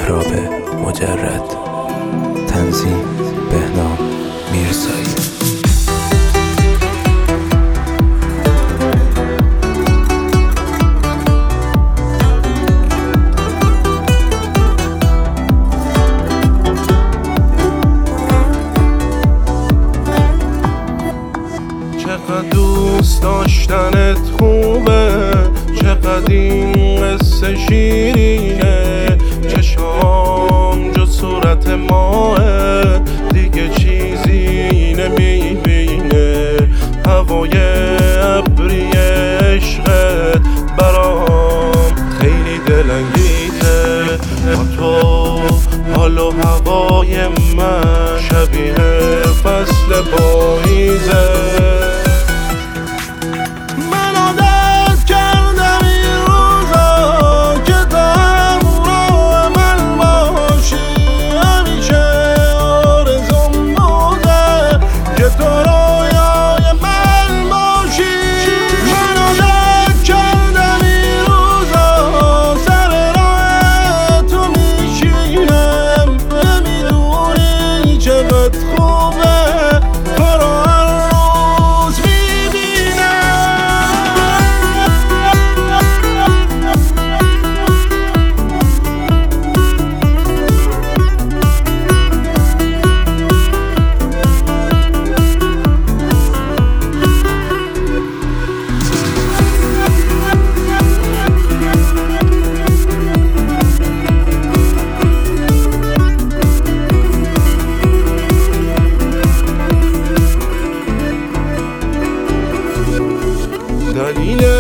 مهراب مجرد. تنظیم بهنام میرزایی. چقدر دوست داشتنت خوبه، چقدر این قصه شیرینه. چشام جو صورت ماه، دیگه چیزی نمیبینه. هوای ابری عشقت برام خیلی دلانگیزه. با تو حال و هوای من شبیه فصل پاییزه. دلیل